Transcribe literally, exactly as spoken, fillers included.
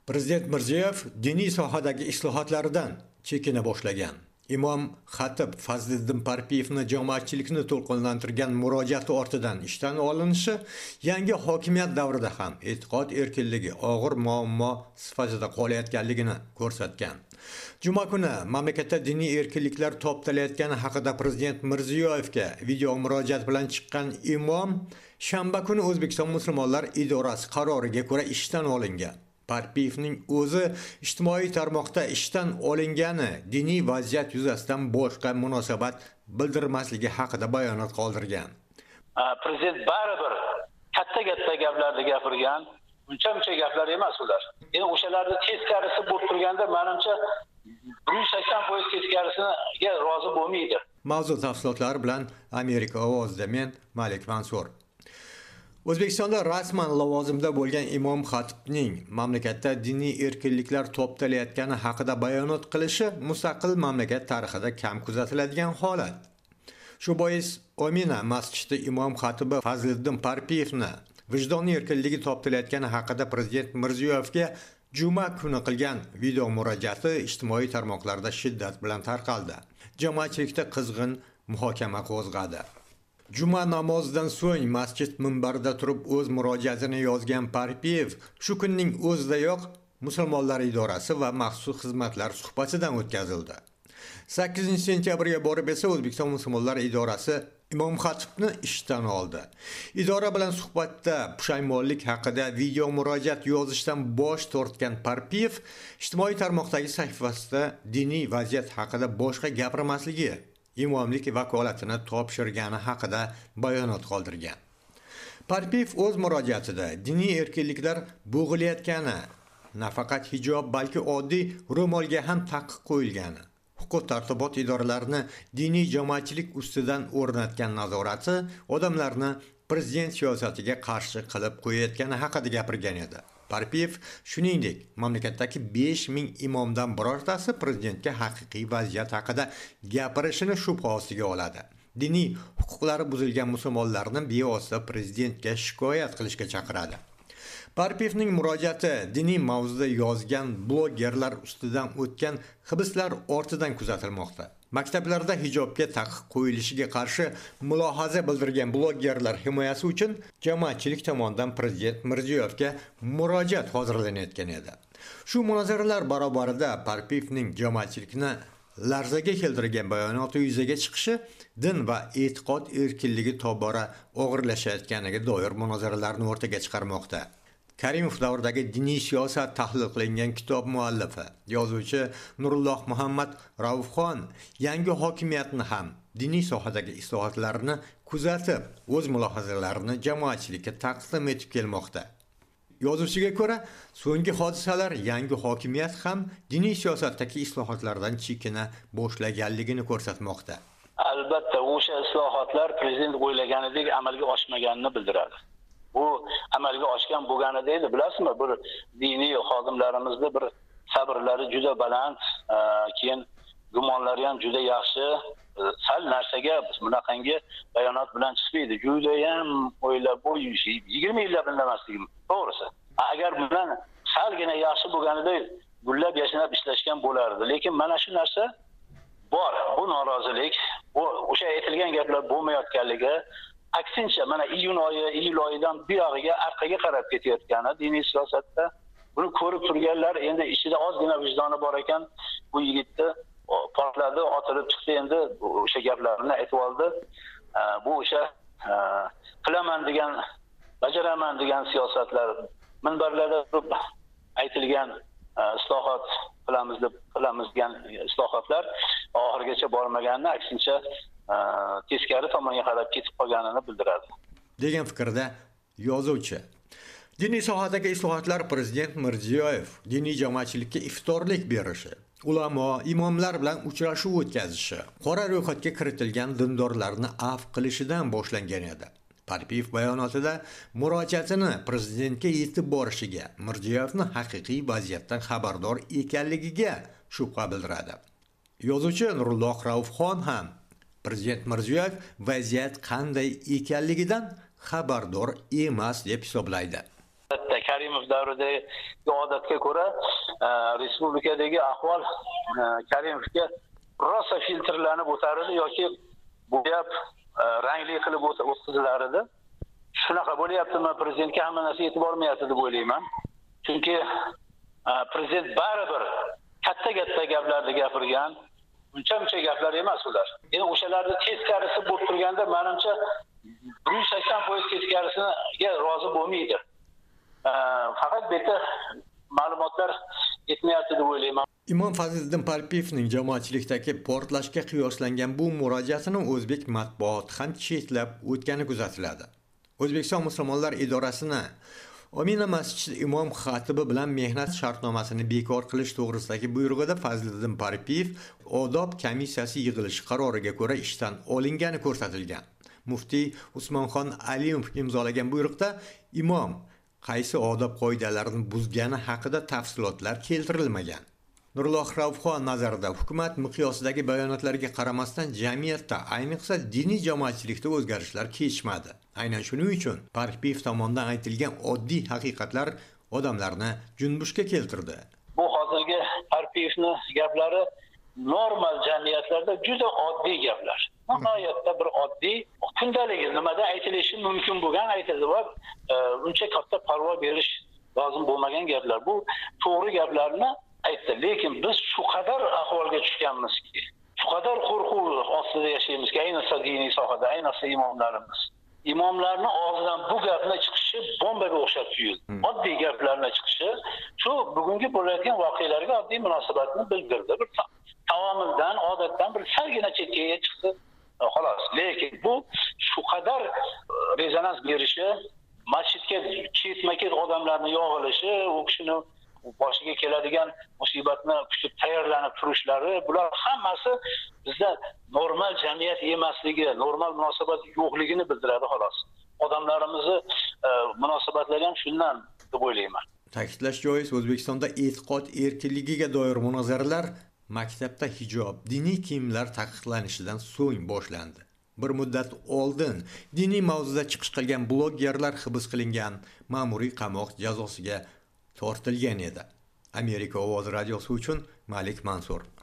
Prezident Mirziyoyev diniy sohadagi islohotlardan chekina boshlagan. Imom Xatib Fazliddin Parpiyevni jamoatchilikni to'lqinlantirgan murojaati ortidan ishdan olinishi yangi hokimiyat davrida ham e'tiqod erkinligi og'ir muammo sifatida qolayotganligini ko'rsatgan. Juma kuni mamlakatda diniy erkinliklar toptalayotgani haqida Prezident Mirziyoyevga video murojaat bilan chiqqan imom shanba kuni O'zbekiston musulmonlar idorasi qaroriga ko'ra ishdan olingan. Parpiyevning o'zi ijtimoiy tarmoqda ishdan olingani diniy vaziyat yuzasidan boshqa munosabat bildirmasligi haqida bayonot qoldirgan. Prezident baribir katta-katta gaplarni gapirgan, uncha-muncha gaplar emas ular. Endi o'shalarni teskarisi bo'lib turganda, menimcha bir yuz sakson foiz teskarisiga rozi bo'lmaydi. Mavzu tafsilotlari bilan Amerika ovozida men Malik Mansur. O'zbekistonda rasman lavozimda bo'lgan Imom Xatibning mamlakatda diniy erkinliklar toptalayotgani haqida bayonot qilishi mustaqil mamlakat tarixida kam kuzatiladigan holat. Shu bois Omina masjidi Imom Xatibi Fazliddin Parpiyevni vijdoniy erkinligi toptalayotgani haqida Prezident Mirziyoyevga juma kuni qilgan video murojaati ijtimoiy tarmoqlarda shiddat bilan tarqaldi. Jamoatchilikda qizg'in muhokama qo'zg'adi. Juma namozidan so'ng masjid minbarida turib o'z murojaatini yozgan Parpiyev shu kunning o'zidayoq Musulmonlar idorasi va maxsus xizmatlar suhbatidan o'tkazildi. sakkizinchi sentyabrga borib esa O'zbekiston Musulmonlar idorasi Imom Xatibni ishdan oldi. Idora bilan suhbatda pushaymonlik haqida video murojaat yozishdan bosh tortgan Parpiyev ijtimoiy tarmoqdagi sahifasida diniy vaziyat haqida boshqa gapirmasligi, imomlik vakolatini topshirgani haqida bayonot qoldirgan. Parpiyev o'z murojaatida diniy erkinliklar bo'g'ilayotgani, nafaqat hijob balki oddiy ro'molga ham taqiq qo'yilgani, huquq-tartibot idoralarini diniy jamoatchilik ustidan o'rnatgan nazorati odamlarni prezident siyosatiga qarshi qilib qo'yayotgani haqida gapirgan edi. Parpiyev shuningdek, mamlakatdagi besh ming imomdan birortasi prezidentga haqiqiy vaziyat haqida gapirishini shubha ostiga oladi. Diniy huquqlari buzilgan musulmonlarni bevosita prezidentga shikoyat qilishga chaqiradi. Parpiyevning murojaati diniy mavzuda yozgan blogerlar ustidan o'tgan hibslar ortidan kuzatilmoqda. Maktablarda hijobga taqiq qo'yilishiga qarshi mulohaza bildirgan blogerlar himoyasi uchun jamoatchilik tomonidan Prezident Mirziyoyevga murojaat hozirlanayotgan edi. Shu munozaralar barobarida Parpiyevning jamoatchilikni larzaga keltirgan bayonoti yuzaga chiqishi din va e'tiqod erkinligi tobora og'irlashayotganiga doir munozaralarni o'rtaga chiqarmoqda. Karimov davridagi diniy siyosat tahlil qilingan kitob muallifi, yozuvchi Nurulloh Muhammad Raufxon yangi hokimiyatni ham diniy sohadagi islohotlarni kuzatib, o'z mulohazalarini jamoatchilikka taqdim etib kelmoqda. Yozuvchiga ko'ra, so'nggi hodisalar yangi hokimiyat ham diniy siyosatdagi islohotlardan chekina boshlaganligini ko'rsatmoqda. Albatta, o'sha islohotlar prezident o'ylaganidek amalga oshmaganini bildiradi. Bu amalga oshgan bo'lganida edi, bilasizmi? Bir diniy xodimlarimizni bir sabrlari juda baland, keyin gumonlari ham juda yaxshi, sal narsaga bunaqangi bayonot bilan chiqmaydi. Juda ham o'ylab bo'yish, yigirma yillab indamasligim, to'g'risi. Agar bilan salgina yaxshi bo'lganida gullab yashnab ishlashgan bo'lardi. Lekin mana shu narsa bor. Bu norozilik, bu o'sha aytilgan gaplar bo'lmayotganligi, aksincha mana iyun oyi, iyul oyidan buyog'iga orqaga qarab ketayotgani diniy siyosatda buni ko'rib turganlar endi ichida ozgina vijdoni bor ekan, bu yigitni portladi, otilib chiqdi, endi o'sha gaplarni aytib oldi. Bu o'sha qilaman degan, bajaraman degan siyosatlar, minbarlarda turib aytilgan islohot qilamiz deb qilamiz degan islohotlar oxirigacha bormaganini, aksincha teskari tomonga qarab ketib qolganini bildiradi, degan fikrda yozuvchi. Diniy sohadagi islohotlar Prezident Mirziyoyev diniy jamoatchilikka iftorlik berishi, ulamo, imomlar bilan uchrashuv o'tkazishi, qora ro'yxatga kiritilgan dindorlarni afv qilishidan boshlangan edi. Parpiyev bayonotida murojaatini prezidentga yetib borishiga, Mirziyoyevni haqiqiy vaziyatdan xabardor ekanligiga shubha bildiradi. Yozuvchi Nurulloh Raufxon ham Prezident Mirziyoyev vaziyat qanday ekanligidan xabardor emas deb hisoblaydi. Albatta, Karimov davridagi odatga ko'ra respublikadagi ahvol Karimovga rosa filtrlanib o'tarildi yoki bo'yab rangli qilib o'tkazilar edi. Shunaqa bo'lyaptimi, prezidentga hamma narsa yetib bormayapti deb o'ylayman. Chunki prezident baribir katta-katta gaplarni gapirgan, uncha-muncha gaplar emas ular. Endi o'shalarni teskarisi bo'lib turganda, menimcha bir yuz sakson foiz teskarisiga rozi bo'lmaydi. Faqat bu yerda ma'lumotlar yetmayapti deb o'ylayman. Imom Fazliddin Parpiyevning jamoatchilikdagi portlashga qiyoslangan bu murojaatini o'zbek matbuoti ham chetlab o'tgani kuzatiladi. O'zbekiston musulmonlar idorasini Omina masjid imom xatibi bilan mehnat shartnomasini bekor qilish to'g'risidagi buyrug'ida Fazliddin Parpiyev odob komissiyasi yig'ilishi qaroriga ko'ra ishdan olingani ko'rsatilgan. Muftiy Usmonxon Alimov imzolagan buyruqda imom qaysi odob qoidalarini buzgani haqida tafsilotlar keltirilmagan. Nurulloh Raufxon nazarida hukumat miqyosidagi bayonotlarga qaramasdan jamiyatda, ayniqsa diniy jamoatchilikda o'zgarishlar kechmadi. Aynan shuning uchun Parpiyev tomonidan aytilgan oddiy haqiqatlar odamlarni junbushga keltirdi. Bu hozirgi Parpiyevning gaplari normal jamiyatlarda juda oddiy gaplar. Nihoyatda bir oddiy, kundalik nimada aytilishi mumkin bo'lgan aytildi va uncha katta parvo berish lozim bo'lmagan gaplar. Bu to'g'ri gaplarni aytdi. Lekin biz shu qadar ahvolga tushganmizki, shu qadar qo'rquv ostida yashaymizki, ayniqsa diniy sohada, ayniqsa imomlarimiz. Imomlarning og'zidan bu gapni chiqishi bombaga o'xshab tuyuldi. Oddiy gaplarning chiqishi shu bugungi bo'layotgan voqealarga oddiy munosabatni bildirdi. Bir taomildan, odatdan bir salgina chetga chiqdi. Xolos. Lekin bu shu qadar rezonans berishi, masjidga ketma-ket odamlarning yog'ilishi, u kishini boshiga keladigan musibatni kutib tayyorlanib turishlari, bular hammasi bizda normal jamiyat emasligi, normal munosabat yo'qligini bildiradi xolos. Odamlarimizni munosabatlari ham shundan deb o'ylayman. Ta'kidlash joiz, O'zbekistonda e'tiqod erkinligiga doir munozaralar maktabda hijob, diniy kiyimlar taqiqlanishidan so'ng boshlandi. Bir muddat oldin diniy mavzuda chiqish qilgan blogerlar hibs qilingan, ma'muriy qamoq jazosiga tortilgan edi. Amerika ovozi radiosi uchun Malik Mansur.